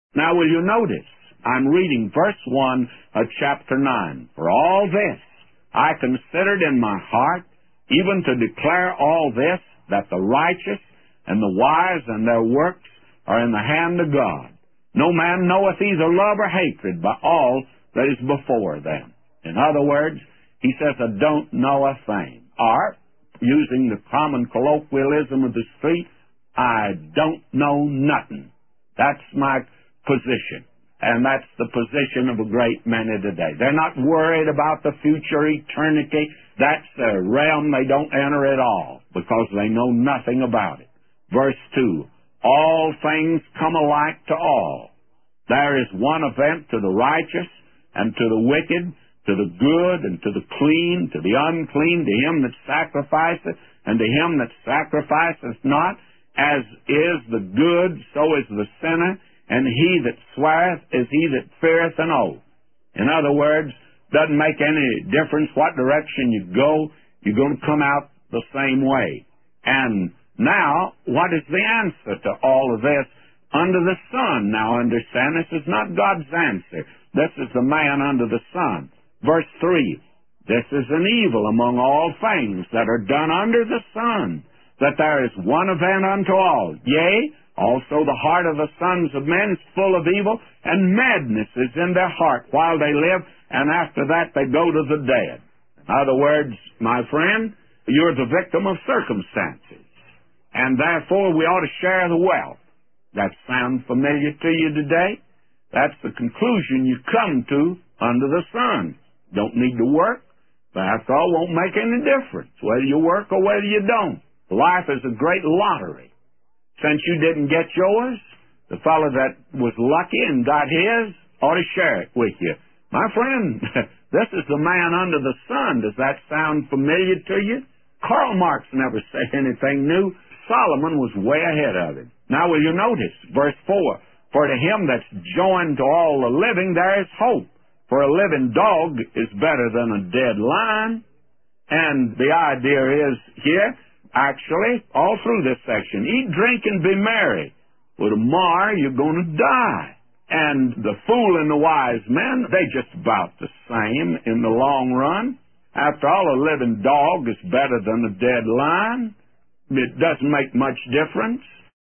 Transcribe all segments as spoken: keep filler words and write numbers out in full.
Now will you notice, I'm reading verse one of chapter nine. For all this I considered in my heart, even to declare all this, that the righteous and the wise and their works are in the hand of God. No man knoweth either love or hatred by all that is before them. In other words, he says, I don't know a thing. Or, using the common colloquialism of the street, I don't know nothing. That's my position. And that's the position of a great many today. They're not worried about the future eternity. That's a realm they don't enter at all, because they know nothing about it. Verse two, all things come alike to all. There is one event to the righteous and to the wicked, to the good and to the clean, to the unclean, to him that sacrificeth and to him that sacrificeth not. As is the good, so is the sinner, and he that sweareth is he that feareth an oath. In other words, doesn't make any difference what direction you go, you're going to come out the same way. And now, what is the answer to all of this under the sun? Now understand, this is not God's answer. This is the man under the sun. Verse three, this is an evil among all things that are done under the sun, that there is one event unto all. Yea, also the heart of the sons of men is full of evil, and madness is in their heart while they live, and after that they go to the dead. In other words, my friend, you're the victim of circumstances, and therefore we ought to share the wealth. That sound familiar to you today? That's the conclusion you come to under the sun. Don't need to work, but after all, won't make any difference whether you work or whether you don't. Life is a great lottery. Since you didn't get yours, the fellow that was lucky and got his ought to share it with you. My friend, this is the man under the sun. Does that sound familiar to you? Karl Marx never said anything new. Solomon was way ahead of him. Now will you notice, verse four, for to him that's joined to all the living there is hope. For a living dog is better than a dead lion. And the idea is here, actually, all through this section, eat, drink, and be merry. Well, tomorrow you're going to die. And the fool and the wise men, they just about the same in the long run. After all, a living dog is better than a dead lion. It doesn't make much difference.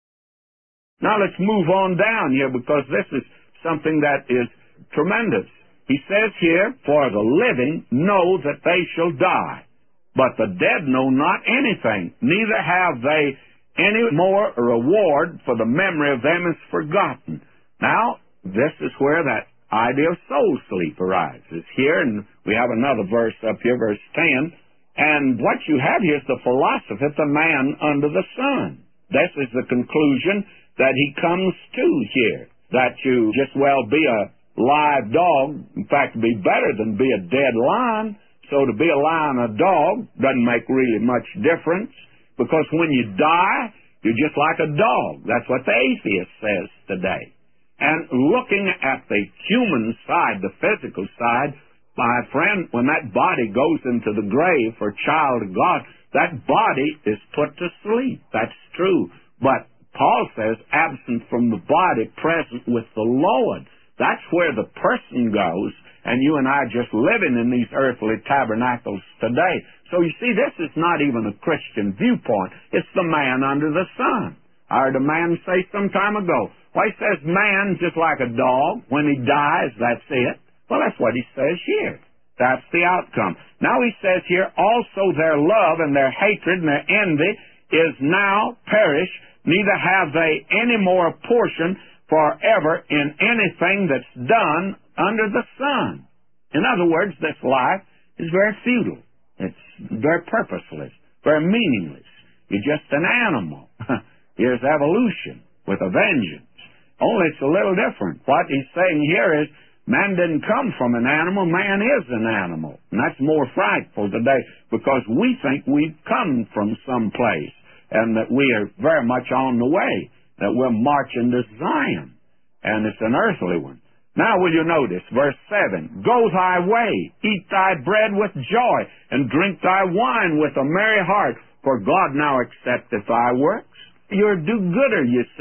Now let's move on down here, because this is something that is tremendous. He says here, for the living know that they shall die, but the dead know not anything, neither have they any more reward, for the memory of them is forgotten. Now, this is where that idea of soul sleep arises. Here, and we have another verse up here, verse ten, and what you have here is the philosophy of the man under the sun. This is the conclusion that he comes to here, that you just well be a live dog, in fact, be better than be a dead lion. So to be a lion or a dog doesn't make really much difference, because when you die, you're just like a dog. That's what the atheist says today. And looking at the human side, the physical side, my friend, when that body goes into the grave for a child of God, that body is put to sleep. That's true. But Paul says, absent from the body, present with the Lord. That's where the person goes, and you and I are just living in these earthly tabernacles today. So you see, this is not even a Christian viewpoint. It's the man under the sun. I heard a man say some time ago, well, he says man just like a dog. When he dies, that's it. Well, that's what he says here. That's the outcome. Now he says here, also their love and their hatred and their envy is now perished, neither have they any more portion forever in anything that's done under the sun. In other words, this life is very futile. It's very purposeless, very meaningless. You're just an animal. Here's evolution with a vengeance. Only it's a little different. What he's saying here is, man didn't come from an animal, man is an animal. And that's more frightful today, because we think we've come from someplace, and that we are very much on the way, that we're marching to Zion, and it's an earthly one. Now will you notice, verse seven, go thy way, eat thy bread with joy, and drink thy wine with a merry heart, for God now accepteth thy works. You're a do-gooder, you see.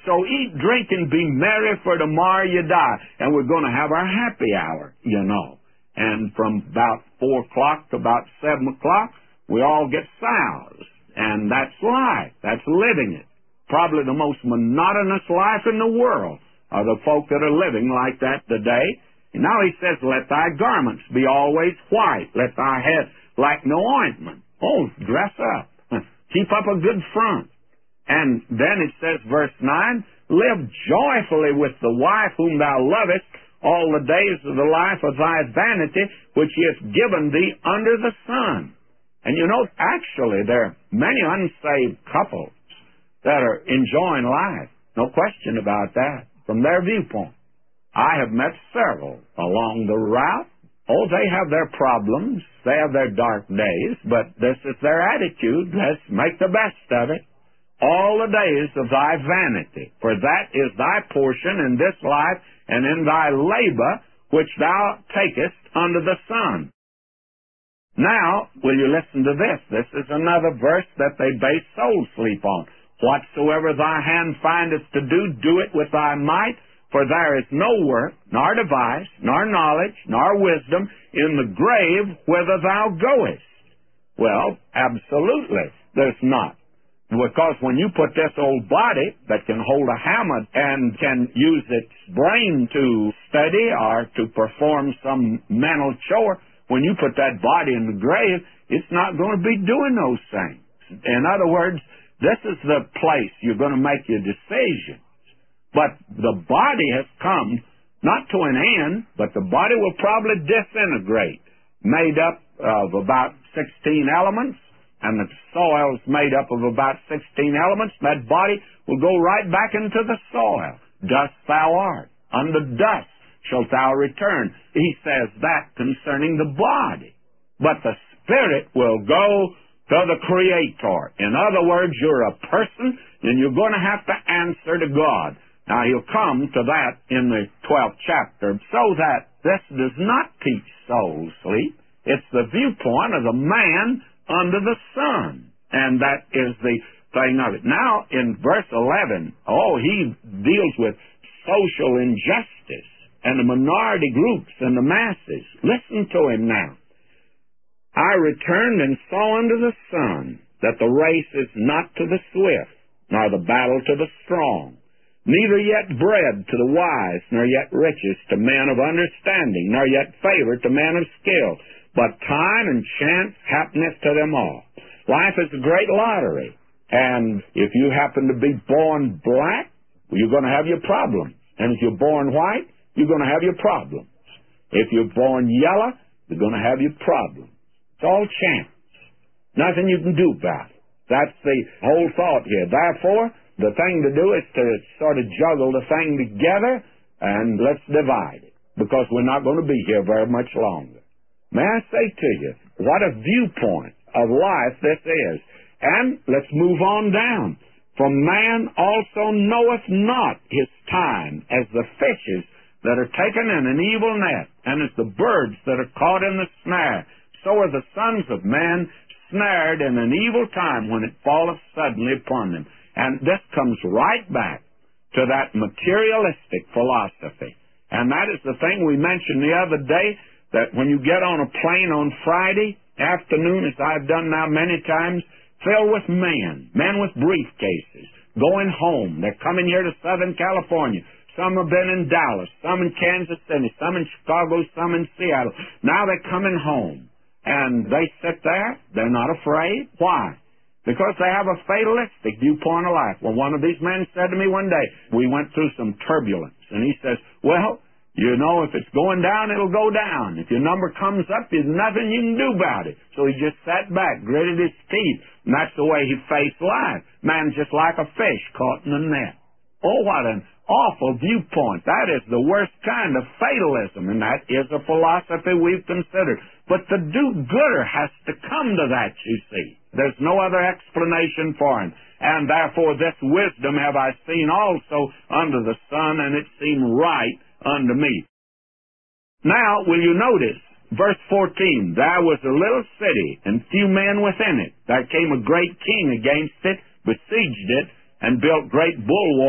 So eat, drink, and be merry, for tomorrow you die. And we're going to have our happy hour, you know. And from about four o'clock to about seven o'clock, we all get soused. And that's life. That's living it. Probably the most monotonous life in the world are the folk that are living like that today. And now he says, let thy garments be always white. Let thy head lack no ointment. Oh, dress up. Keep up a good front. And then it says, verse nine, live joyfully with the wife whom thou lovest all the days of the life of thy vanity, which he hath given thee under the sun. And you know, actually, there are many unsaved couples that are enjoying life. No question about that, from their viewpoint. I have met several along the route. Oh, they have their problems. They have their dark days, but this is their attitude. Let's make the best of it. All the days of thy vanity, for that is thy portion in this life and in thy labor which thou takest under the sun. Now, will you listen to this? This is another verse that they base soul sleep on. Whatsoever thy hand findeth to do, do it with thy might, for there is no work, nor device, nor knowledge, nor wisdom in the grave whither thou goest. Well, absolutely, there's not. Because when you put this old body that can hold a hammer and can use its brain to study or to perform some mental chore, when you put that body in the grave, it's not going to be doing those things. In other words, this is the place you're going to make your decisions. But the body has come not to an end, but the body will probably disintegrate, made up of about sixteen elements, and the soil's made up of about sixteen elements. That body will go right back into the soil. Dust thou art. Unto dust shalt thou return. He says that concerning the body. But the spirit will go to the Creator. In other words, you're a person, and you're going to have to answer to God. Now, he'll come to that in the twelfth chapter, so that this does not teach soul sleep. It's the viewpoint of the man under the sun, and that is the thing of it. Now, in verse eleven, oh, he deals with social injustice and the minority groups and the masses. Listen to him now. I returned and saw under the sun that the race is not to the swift, nor the battle to the strong, neither yet bread to the wise, nor yet riches to men of understanding, nor yet favor to men of skill, but time and chance happeneth to them all. Life is a great lottery, and if you happen to be born black, you're going to have your problems. And if you're born white, you're going to have your problems. If you're born yellow, you're going to have your problems. It's all chance. Nothing you can do about it. That's the whole thought here. Therefore, the thing to do is to sort of juggle the thing together, and let's divide it, because we're not going to be here very much longer. May I say to you, what a viewpoint of life this is. And let's move on down. For man also knoweth not his time, as the fishes that are taken in an evil net, and as the birds that are caught in the snare. So are the sons of man snared in an evil time, when it falleth suddenly upon them. And this comes right back to that materialistic philosophy. And that is the thing we mentioned the other day, that when you get on a plane on Friday afternoon, as I've done now many times, filled with men, men with briefcases, going home. They're coming here to Southern California. Some have been in Dallas, some in Kansas City, some in Chicago, some in Seattle. Now they're coming home. And they sit there. They're not afraid. Why? Because they have a fatalistic viewpoint of life. Well, one of these men said to me one day, we went through some turbulence, and he says, well, you know, if it's going down, it'll go down. If your number comes up, there's nothing you can do about it. So he just sat back, gritted his teeth, and that's the way he faced life. Man's just like a fish caught in a net. Oh, what an awful viewpoint. That is the worst kind of fatalism, and that is a philosophy we've considered. But the do-gooder has to come to that, you see. There's no other explanation for him. And therefore this wisdom have I seen also under the sun, and it seemed right unto me. Now, will you notice, verse fourteen, there was a little city, and few men within it. There came a great king against it, besieged it, and built great bulwarks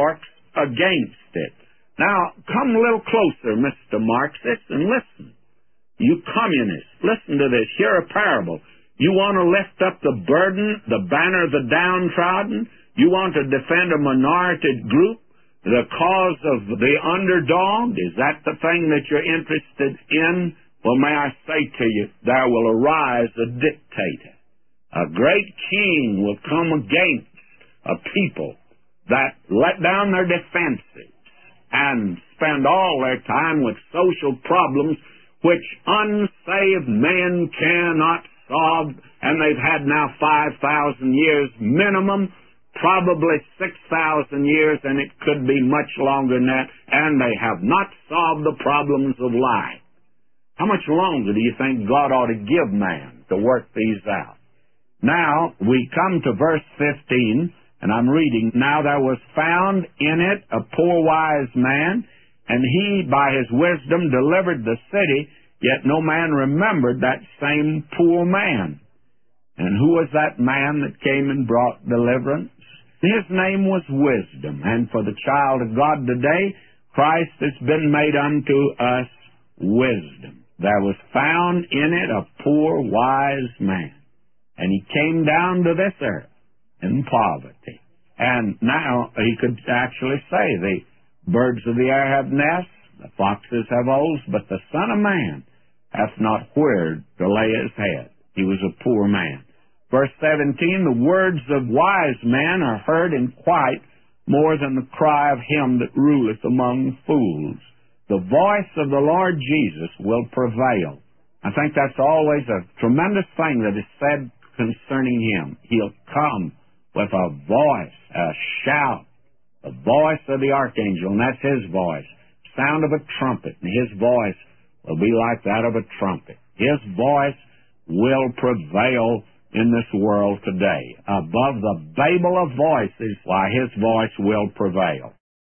against it. Now, come a little closer, Mister Marxist, and listen. You communists, listen to this. Hear a parable. You want to lift up the burden, the banner of the downtrodden? You want to defend a minority group, the cause of the underdog? Is that the thing that you're interested in? Well, may I say to you, there will arise a dictator. A great king will come against a people that let down their defenses and spend all their time with social problems which unsaved men cannot solve, and they've had now five thousand years minimum, probably six thousand years, and it could be much longer than that, and they have not solved the problems of life. How much longer do you think God ought to give man to work these out? Now, we come to verse fifteen, and I'm reading, Now there was found in it a poor wise man, and he by his wisdom delivered the city, yet no man remembered that same poor man. And who was that man that came and brought deliverance? His name was Wisdom, and for the child of God today, Christ has been made unto us wisdom. There was found in it a poor wise man, and he came down to this earth in poverty. And now he could actually say, the birds of the air have nests, the foxes have holes, but the Son of Man hath not where to lay his head. He was a poor man. Verse seventeen, the words of wise men are heard in quiet more than the cry of him that ruleth among fools. The voice of the Lord Jesus will prevail. I think that's always a tremendous thing that is said concerning him. He'll come with a voice, a shout, the voice of the archangel, and that's his voice. Sound of a trumpet, and his voice will be like that of a trumpet. His voice will prevail in this world today. Above the babel of voices, why, his voice will prevail.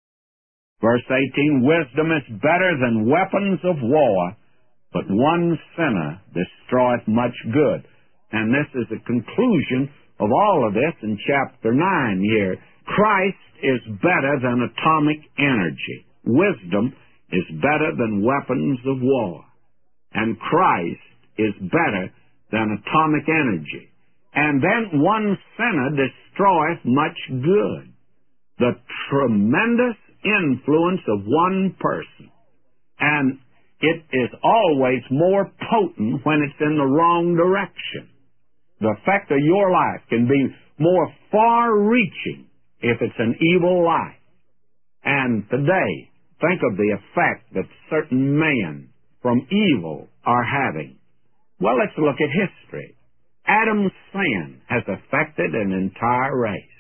Verse eighteen, wisdom is better than weapons of war, but one sinner destroyeth much good. And this is the conclusion of all of this in chapter nine here. Christ is better than atomic energy. Wisdom is better than weapons of war. And Christ is better than atomic energy. And then one sinner destroyeth much good. The tremendous influence of one person. And it is always more potent when it's in the wrong direction. The effect of your life can be more far-reaching if it's an evil life. And today, think of the effect that certain men from evil are having. Well, let's look at history. Adam's sin has affected an entire race.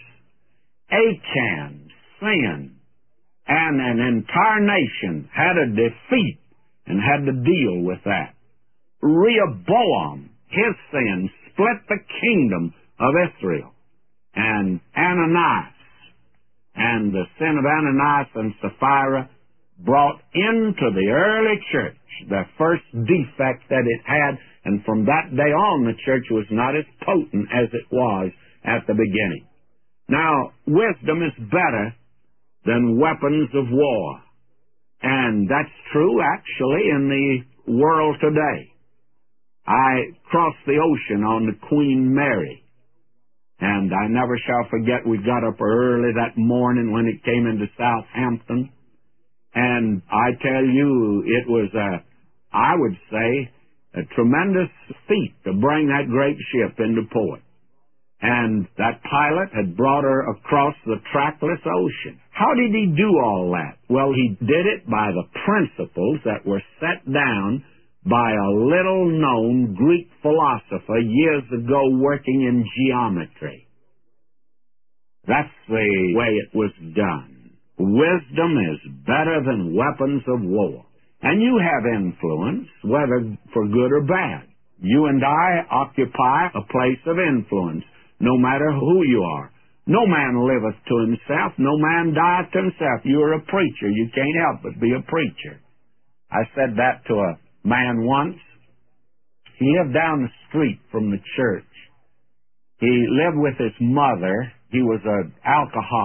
Achan's sin and an entire nation had a defeat and had to deal with that. Rehoboam, his sin split the kingdom of Israel. And Ananias, and the sin of Ananias and Sapphira brought into the early church the first defect that it had, and from that day on the church was not as potent as it was at the beginning. Now, wisdom is better than weapons of war. And that's true, actually, in the world today. I crossed the ocean on the Queen Mary, and I never shall forget, we got up early that morning when it came into Southampton, and I tell you, it was a, I would say, a tremendous feat to bring that great ship into port. And that pilot had brought her across the trackless ocean. How did he do all that? Well, he did it by the principles that were set down by a little-known Greek philosopher years ago working in geometry. That's the way it was done. Wisdom is better than weapons of war. And you have influence, whether for good or bad. You and I occupy a place of influence, no matter who you are. No man liveth to himself, no man dieth to himself. You're a preacher. You can't help but be a preacher. I said that to a man once. He lived down the street from the church. He lived with his mother. He was an alcoholic.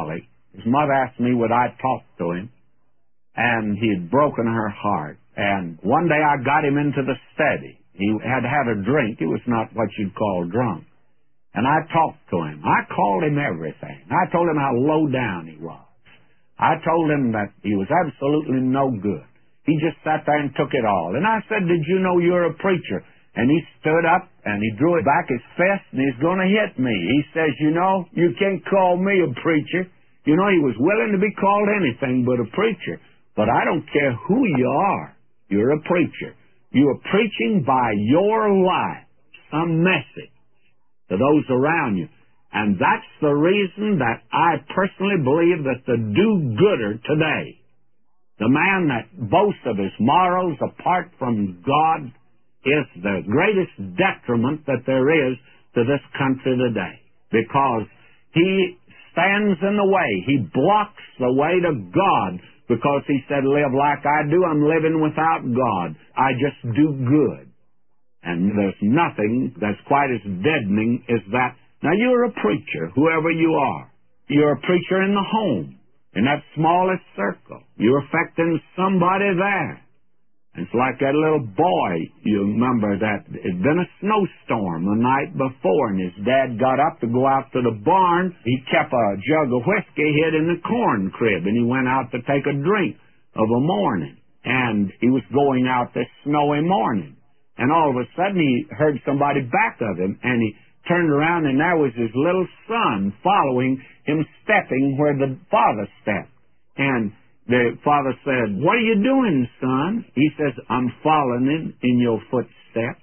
His mother asked me would I talk to him, and he had broken her heart. And one day I got him into the study. He had had a drink. He was not what you'd call drunk. And I talked to him. I called him everything. I told him how low down he was. I told him that he was absolutely no good. He just sat there and took it all. And I said, did you know you're a preacher? And he stood up and he drew it back his fist and he's going to hit me. He says, you know, you can't call me a preacher. You know, he was willing to be called anything but a preacher. But I don't care who you are. You're a preacher. You are preaching by your life some message to those around you. And that's the reason that I personally believe that the do-gooder today, the man that boasts of his morals apart from God, is the greatest detriment that there is to this country today. Because he stands in the way. He blocks the way to God because he said, live like I do. I'm living without God. I just do good. And there's nothing that's quite as deadening as that. Now, you're a preacher, whoever you are. You're a preacher in the home, in that smallest circle. You're affecting somebody there. It's like that little boy, you remember that it had been a snowstorm the night before, and his dad got up to go out to the barn. He kept a jug of whiskey hid in the corn crib, and he went out to take a drink of a morning. And he was going out this snowy morning. And all of a sudden he heard somebody back of him, and he turned around, and there was his little son following him, stepping where the father stepped. And the father said, what are you doing, son? He says, I'm following in, in your footsteps.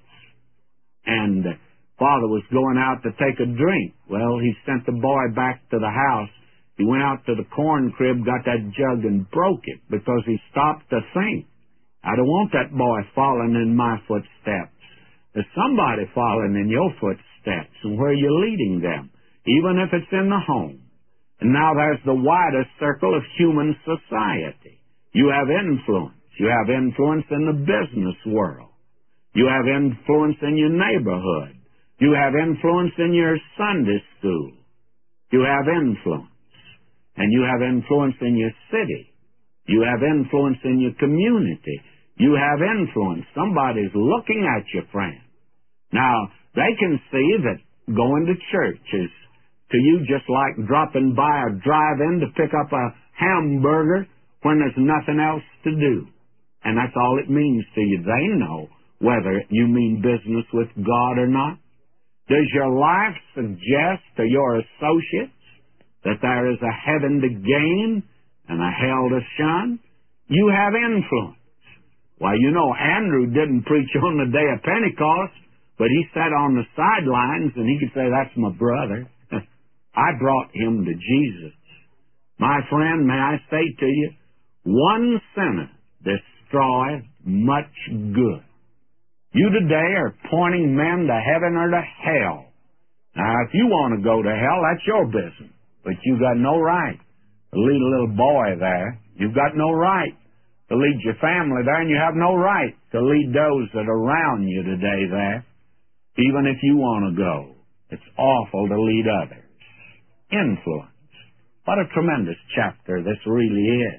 And the father was going out to take a drink. Well, he sent the boy back to the house. He went out to the corn crib, got that jug, and broke it because he stopped to think. I don't want that boy following in my footsteps. There's somebody following in your footsteps, and where are you leading them, even if it's in the home. And now there's the widest circle of human society. You have influence. You have influence in the business world. You have influence in your neighborhood. You have influence in your Sunday school. You have influence. And you have influence in your city. You have influence in your community. You have influence. Somebody's looking at you, friend. Now, they can see that going to church is to you just like dropping by a drive-in to pick up a hamburger when there's nothing else to do. And that's all it means to you. They know whether you mean business with God or not. Does your life suggest to your associates that there is a heaven to gain and a hell to shun? You have influence. Why, you know, Andrew didn't preach on the day of Pentecost, but he sat on the sidelines and he could say, that's my brother. I brought him to Jesus. My friend, may I say to you, one sinner destroys much good. You today are pointing men to heaven or to hell. Now, if you want to go to hell, that's your business. But you've got no right to lead a little boy there. You've got no right to lead your family there, and you have no right to lead those that are around you today there, even if you want to go. It's awful to lead others. Influence. What a tremendous chapter this really is.